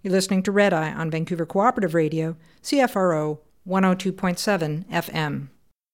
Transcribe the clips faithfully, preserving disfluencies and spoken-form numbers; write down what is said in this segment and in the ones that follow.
You're listening to Red Eye on Vancouver Cooperative Radio, C F R O one oh two point seven F M.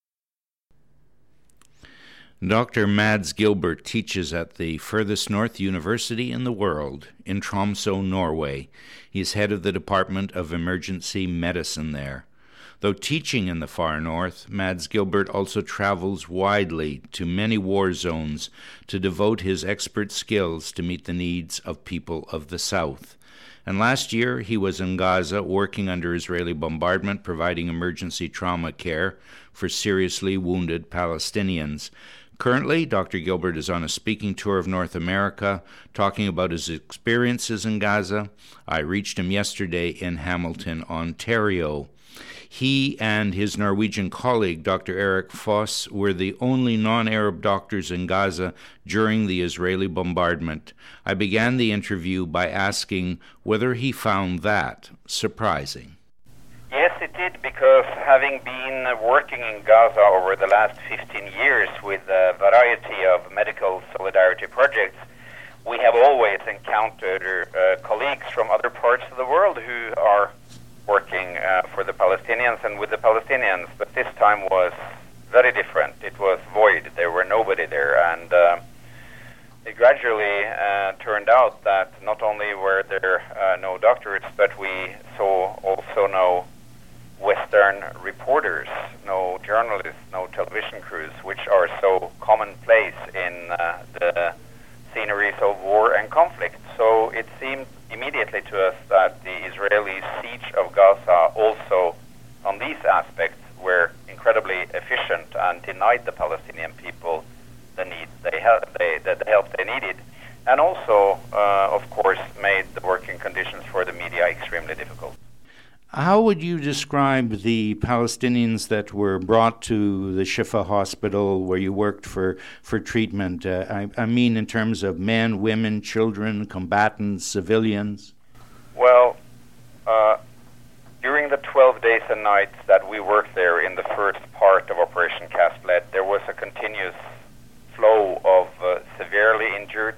Doctor Mads Gilbert teaches at the furthest north university in the world, in Tromsø, Norway. He is head of the Department of Emergency Medicine there. Though teaching in the far north, Mads Gilbert also travels widely to many war zones to devote his expert skills to meet the needs of people of the south. And last year, he was in Gaza working under Israeli bombardment, providing emergency trauma care for seriously wounded Palestinians. Currently, Doctor Gilbert is on a speaking tour of North America, talking about his experiences in Gaza. I reached him yesterday in Hamilton, Ontario. He and his Norwegian colleague, Doctor Eric Foss, were the only non-Arab doctors in Gaza during the Israeli bombardment. I began the interview by asking whether he found that surprising. Yes, it did, because having been working in Gaza over the last fifteen years with a variety of medical solidarity projects, we have always encountered uh, colleagues from other parts of the world who are working uh, for the Palestinians and with the Palestinians, but this time was very different. It was void. There were nobody there, and uh, it gradually uh, turned out that not only were there uh, no doctors, but we saw also no Western reporters, no journalists, no television crews, which are so commonplace in uh, the sceneries of war and conflict. So it seemed immediately to us that the Israeli siege of Gaza also, on these aspects, were incredibly efficient and denied the Palestinian people the need they had, they, the help they needed, and also, uh, of course, made the working conditions for the media extremely difficult. How would you describe the Palestinians that were brought to the Shifa hospital where you worked for, for treatment? Uh, I, I mean in terms of men, women, children, combatants, civilians? Well, uh, during the twelve days and nights that we worked there in the first part of Operation Cast Lead, there was a continuous flow of uh, severely injured,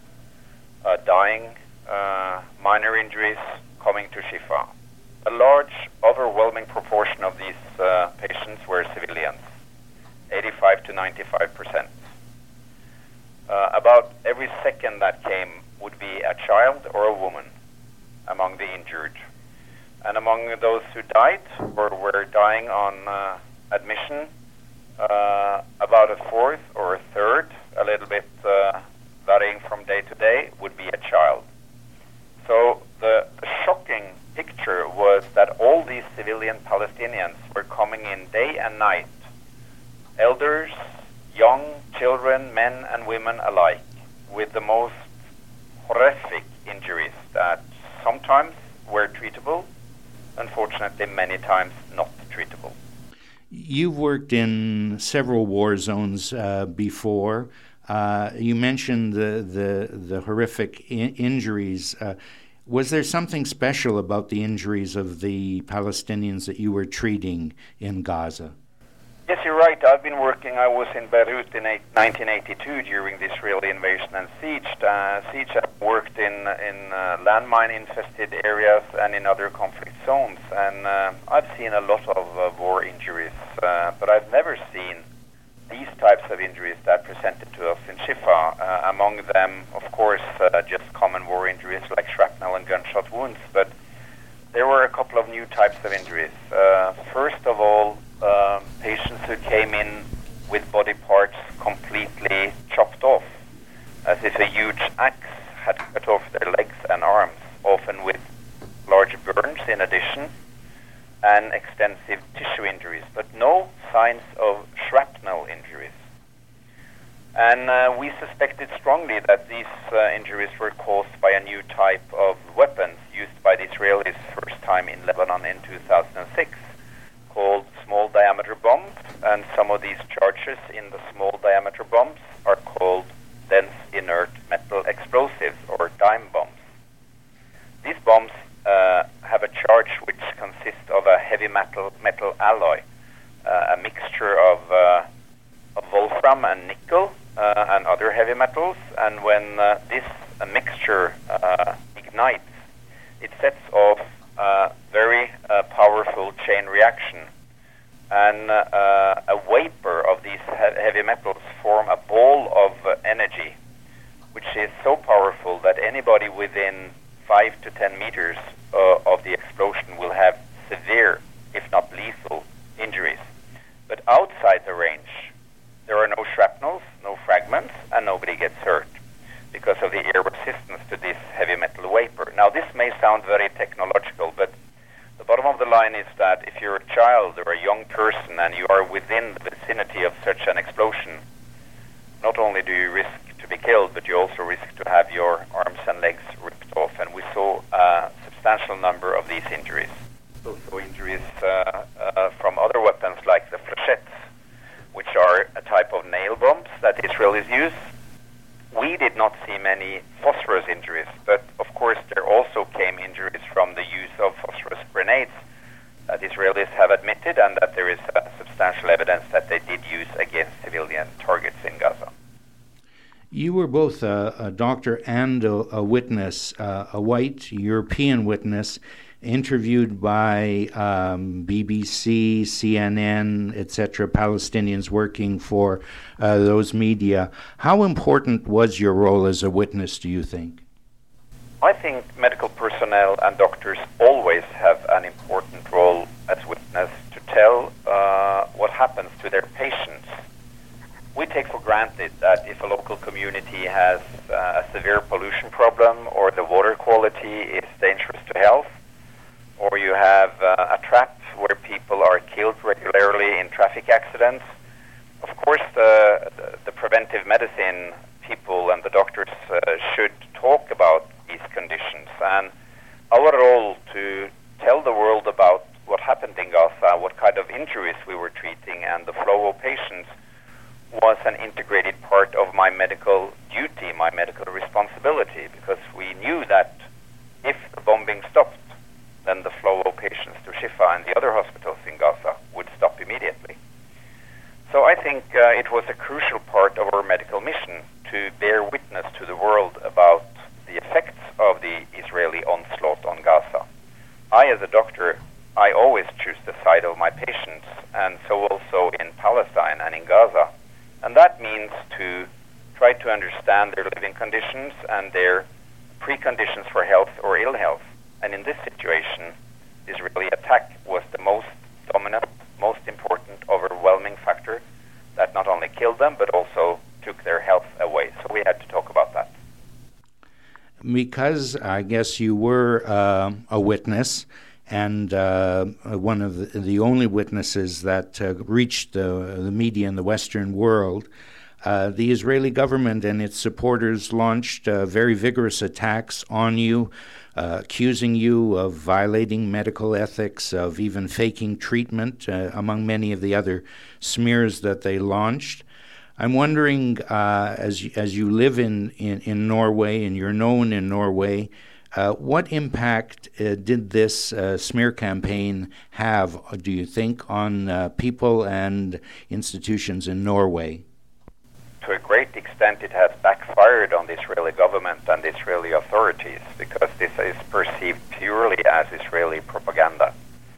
uh, dying, uh, minor injuries coming to Shifa. A large, overwhelming proportion of these uh, patients were civilians, eighty-five to ninety-five percent. Uh, about every second that came would be a child or a woman among the injured. And among those who died or were dying on uh, admission, uh, about a fourth or a third, a little bit uh, varying from day to day, would be a child. So the, the shocking picture was that all these civilian Palestinians were coming in day and night, elders, young, children, men and women alike, with the most horrific injuries that sometimes were treatable, unfortunately many times not treatable. You've worked in several war zones uh, before. Uh, you mentioned the, the, the horrific in- injuries. Uh, Was there something special about the injuries of the Palestinians that you were treating in Gaza? Yes, you're right. I've been working, I was in Beirut in nineteen eighty-two during the Israeli invasion and siege. Uh, siege I worked in, in uh, landmine-infested areas and in other conflict zones. And uh, I've seen a lot of uh, war injuries, uh, but I've never seen these types of injuries that presented to us in Shifa. Uh, among them, of course, uh, just common war injuries like shrapnel and gunshot wounds, but there were a couple of new types of injuries. Uh, first of all, um, patients who came in with body parts completely chopped off, as if a huge axe had cut off their legs and arms, often with large burns in addition, and extensive tissue injuries, but no signs of shrapnel injuries. And uh, we suspected strongly that these uh, injuries were caused by a new type of weapons used by the Israelis first time in Lebanon in two thousand six, called small diameter bombs, and some of these charges in the small diameter bombs are called dense inert metal explosives, or dime bombs. These bombs uh, have a charge which consists of a heavy metal metal alloy, uh, a mixture of, uh, of wolfram and nickel uh, and other heavy metals, and when uh, this uh, mixture uh, ignites, it sets off a very uh, powerful chain reaction. And uh, a vapor of these he- heavy metals form a ball of uh, energy, which is so powerful that anybody within five to ten meters uh, of the explosion will have severe, if not lethal, injuries. But outside the range, there are no shrapnels, no fragments, and nobody gets hurt because of the air resistance to this heavy metal vapor. Now, this may sound very technological, but the bottom of the line is that if you're a child or a young person and you are within the vicinity of such an explosion, not only do you risk to be killed, but you also risk to have your arms and legs ripped off. And we saw a substantial number of these injuries. Also injuries uh, uh, from other weapons like the flechettes, which are a type of nail bombs that Israelis use. We did not see many phosphorus injuries, but of course there also came injuries from the use of phosphorus grenades that Israelis have admitted, and that there is uh, substantial evidence that they did use against civilian targets in Gaza. You were both a, a doctor and a, a witness, uh, a white European witness, interviewed by um, B B C, C N N, et cetera, Palestinians working for uh, those media. How important was your role as a witness, do you think? I think medical personnel and doctors always have an important role as witness to tell uh, what happens to their patients. We take for granted that if a local community has uh, a severe pollution problem, or the water quality is dangerous to health, or you have uh, a trap where people are killed regularly in traffic accidents, of course the, the, the preventive medicine people and the doctors uh, should talk about these conditions. And our role to tell the world about what happened in Gaza, what kind of injuries we were treating, and the flow of patients was an integrated part of my medical duty, my medical responsibility, because we knew that if the bombing stopped, then the flow of patients to Shifa and the other hospitals in Gaza would stop immediately. So I think uh, it was a crucial part of our medical mission to bear witness to the world about the effects of the Israeli onslaught on Gaza. I, as a doctor, I always choose the side of my patients, and so also in Palestine and in Gaza. And that means to try to understand their living conditions and their preconditions for health or ill health. And in this situation, the Israeli attack was the most dominant, most important, overwhelming factor that not only killed them, but also took their health away. So we had to talk about that. Because I guess you were uh, a witness, and uh, one of the, the only witnesses that uh, reached the, the media in the Western world, uh, the Israeli government and its supporters launched uh, very vigorous attacks on you, uh, accusing you of violating medical ethics, of even faking treatment, uh, among many of the other smears that they launched. I'm wondering, uh, as, you, as you live in, in, in Norway and you're known in Norway, Uh, what impact uh, did this uh, smear campaign have, do you think, on uh, people and institutions in Norway? To a great extent, it has backfired on the Israeli government and the Israeli authorities, because this is perceived purely as Israeli propaganda.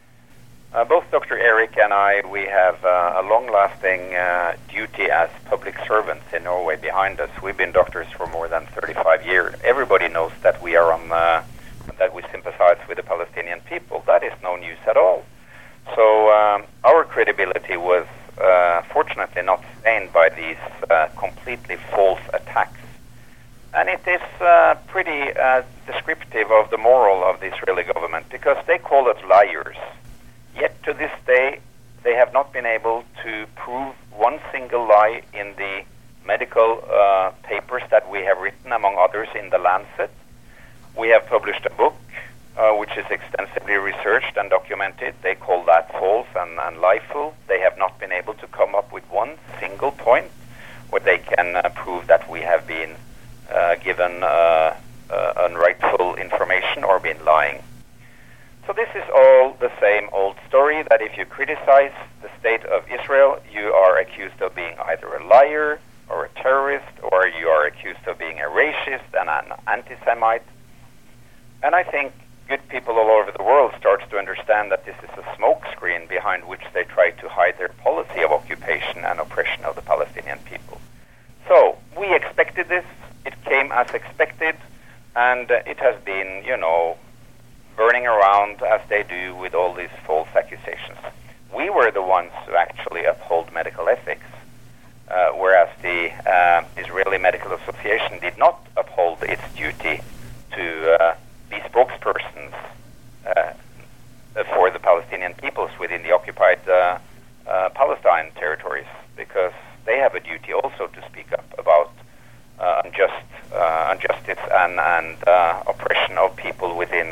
Uh, both Doctor Erik and I, we have uh, a long-lasting uh, duty as public servants in Norway behind us. We've been doctors for more than thirty-five years. Everybody knows that we are on, uh, that we sympathize with the Palestinian people. That is no news at all. So um, our credibility was uh, fortunately not stained by these uh, completely false attacks. And it is uh, pretty uh, descriptive of the moral of the Israeli government, because they call us liars. Yet to this day, they have not been able to prove one single lie in the medical uh, papers that we have written, among others in The Lancet. We have published a book uh, which is extensively researched and documented. They call that false and, and lieful. They have not been able to come up with one single point where they can uh, prove that we have been uh, given uh, uh, unrightful information or been lying. So this is all the same old story, that if you criticize the state of Israel, you are accused of being either a liar or a terrorist, or you are accused of being a racist and an anti-Semite. And I think good people all over the world start to understand that this is a smokescreen behind which they try to hide their policy of occupation and oppression of the Palestinian people. So we expected this. It came as expected, and uh, it has been, you know, burning around as they do with all these false accusations. We were the ones who actually uphold medical ethics, uh, whereas the uh, Israeli Medical Association did not uphold its duty to uh, be spokespersons uh, for the Palestinian peoples within the occupied uh, uh, Palestine territories, because they have a duty also to speak up about uh, unjust uh, injustice and, and uh, oppression of people within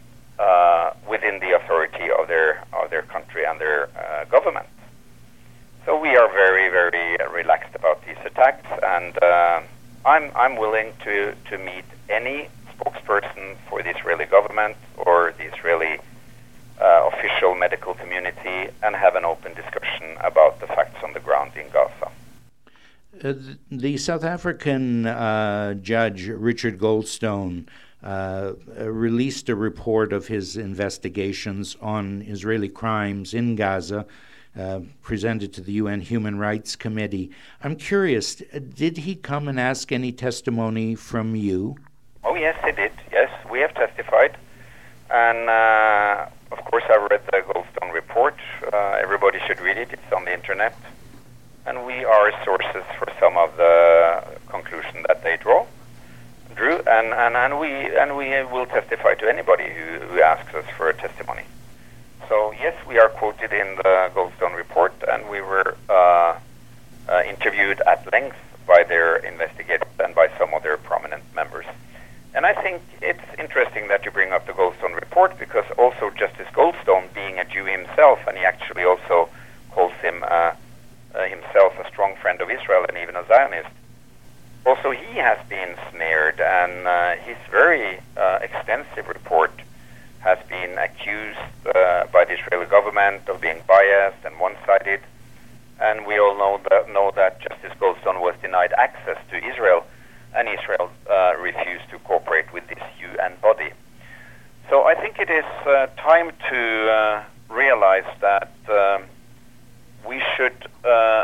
uh, within the authority of their of their country and their uh, government. So we are very, very uh, relaxed about these attacks, and uh, I'm I'm willing to to meet any spokesperson for the Israeli government or the Israeli uh, official medical community and have an open discussion about the facts on the ground in Gaza. Uh, the South African uh, judge, Richard Goldstone, uh, released a report of his investigations on Israeli crimes in Gaza, uh, presented to the U N Human Rights Committee. I'm curious, did he come and ask any testimony from you? Oh, yes, he did. Yes, we have testified. And, uh, of course, I read the Goldstone report. Uh, everybody should read it. It's on the Internet. And we are sources for some of the conclusions that they draw, drew. And, and, and, we, and we will testify to anybody who, who asks us for a testimony. So, yes, we are quoted in the Goldstone report, and we were uh, uh, interviewed at length by their investigators and by some of their prominent members. And I think it's interesting that you bring up the Goldstone report, because also Justice Goldstone, being a Jew himself, and he actually also calls him uh, uh, himself a strong friend of Israel and even a Zionist, also he has been snared, and uh, his very uh, extensive report has been accused uh, by the Israeli government of being biased and one-sided. And we all know that, know that Justice Goldstone was denied access to Israel, and Israel uh, refused to cooperate with this U N body. So I think it is uh, time to uh, realize that um, we should uh,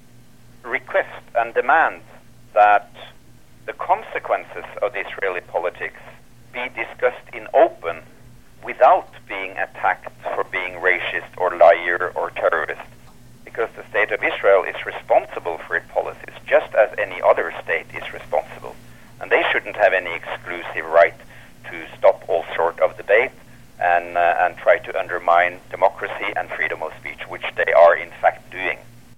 request and demand that the consequences of the Israeli politics be discussed in open without being attacked for being racist or liar or terrorist. Because the state of Israel is responsible for its policies, just as any other state is responsible. And they shouldn't have any exclusive right to stop all sort of debate and, uh, and try to undermine democracy and freedom of speech, which they are in fact doing.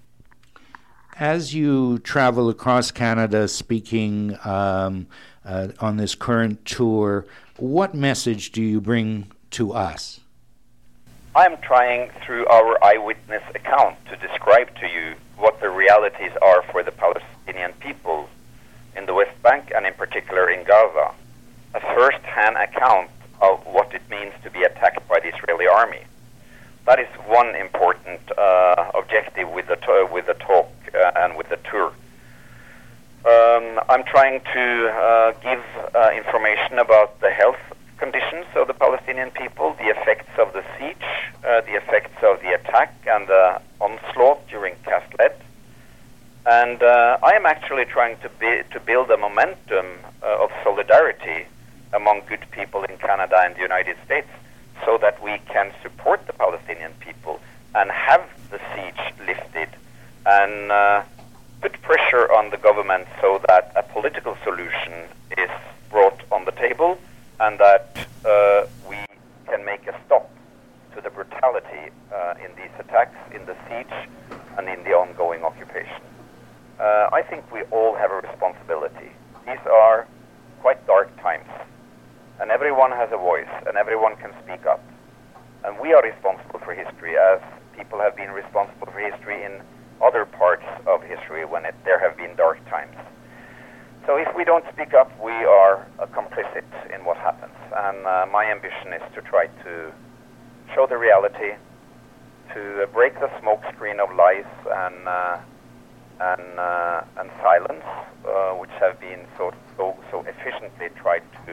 As you travel across Canada speaking um, uh, on this current tour, what message do you bring to us? I'm trying, through our eyewitness account, to describe to you what the realities are for the Palestinian people in the West Bank and in particular in Gaza. A first-hand account of what it means to be attacked by the Israeli army. That is one important uh, objective with the, to- with the talk uh, and with the tour. Um, I'm trying to uh, give uh, information about the health conditions of the Palestinian people, the effects of the siege, uh, the effects of the attack and the onslaught during Cast Lead. And uh, I am actually trying to, be, to build a momentum uh, of solidarity among good people in Canada and the United States, so that we can support the Palestinian people and have the siege lifted and uh, put pressure on the government so that a political solution is brought on the table, and that uh, we can make a stop to the brutality uh, in these attacks, in the siege, and in the ongoing occupation. Uh, I think we all have a responsibility. These are quite dark times, and everyone has a voice, and everyone can speak up. And we are responsible for history, as people have been responsible for history in other parts of history when it, there have been dark times. So if we don't speak up, we are uh, complicit in what happens. And uh, my ambition is to try to show the reality, to uh, break the smokescreen of lies and uh, and uh, and silence, uh, which have been so so so efficiently tried to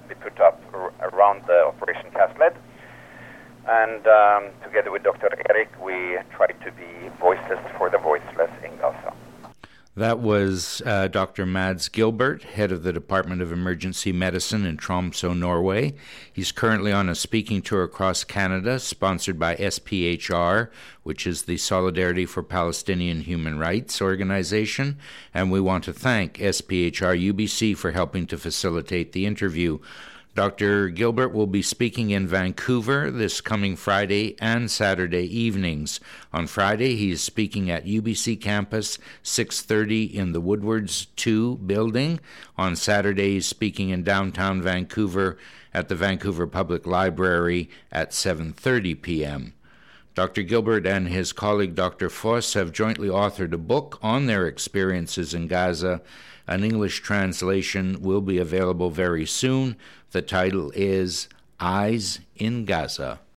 be put up r- around the Operation Cast Lead. And um, together with Doctor Eric, we try to be voices for the voiceless in Gaza. That was uh, Doctor Mads Gilbert, head of the Department of Emergency Medicine in Tromsø, Norway. He's currently on a speaking tour across Canada, sponsored by S P H R, which is the Solidarity for Palestinian Human Rights organization, and we want to thank S P H R U B C for helping to facilitate the interview. Doctor Gilbert will be speaking in Vancouver this coming Friday and Saturday evenings. On Friday, he is speaking at U B C campus, six thirty in the Woodwards two building. On Saturday, he's speaking in downtown Vancouver at the Vancouver Public Library at seven thirty p.m. Doctor Gilbert and his colleague Doctor Foss have jointly authored a book on their experiences in Gaza. An English translation will be available very soon. The title is Eyes in Gaza.